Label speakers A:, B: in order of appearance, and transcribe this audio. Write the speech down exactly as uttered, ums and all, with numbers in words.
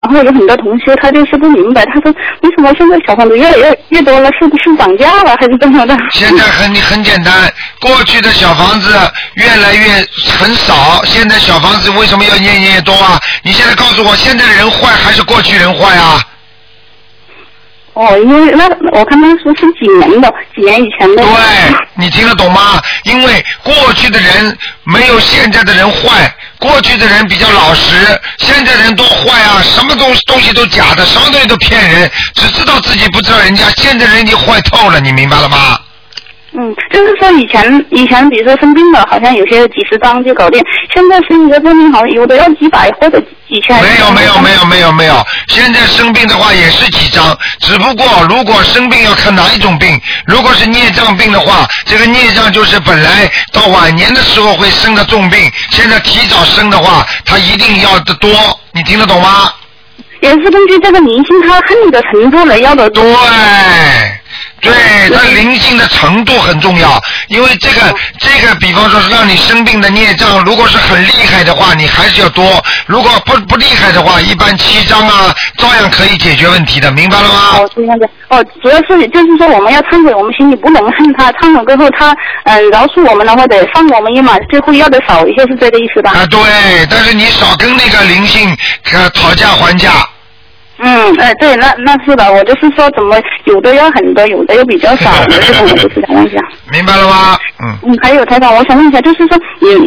A: 然后有很多同学他就是不明白，他说为什么现在小房子越来越越多了，是不是涨价了还是怎么的？
B: 现在很很简单，过去的小房子越来越很少，现在小房子为什么要越越多啊？你现在告诉我，现在人坏还是过去人坏啊？
A: 哦，因为那我看他说是几年的，几年以前的。
B: 对，你听得懂吗？因为过去的人没有现在的人坏，过去的人比较老实，现在人多坏啊，什么东西东西都假的，什么东西都骗人，只知道自己不知道人家，现在人已经坏透了，你明白了吗？
A: 嗯，就是说以前以前比如说生病了，好像有些几十张就搞定，现在是一个证明好像有的要几百或者几千。
B: 没有没有没有没有没有，现在生病的话也是几张，只不过如果生病要看哪一种病，如果是孽障病的话，这个孽障就是本来到晚年的时候会生的重病，现在提早生的话，它一定要的多，你听得懂吗？
A: 也是根据这个灵性他恨的程度来要的多。
B: 对，对，它灵性的程度很重要，因为这个这个，比方说是让你生病的孽障，如果是很厉害的话，你还是要多；如果不不厉害的话，一般七张啊，照样可以解决问题的，明白了吗？
A: 哦，是这样的。哦，主要是就是说我们要忏悔，我们心里不能恨他，忏悔过后他嗯、呃、饶恕我们的话得放我们一马，最后要的少一些，是这个意思吧？
B: 啊，对，但是你少跟那个灵性呃讨价还价。
A: 嗯，哎、呃，对，那那是的，我就是说，怎么有的要很多，有的又比较少，这种我就是这样想。
B: 明白了吗？嗯。
A: 嗯，还有台长，我想问一下，就是说，你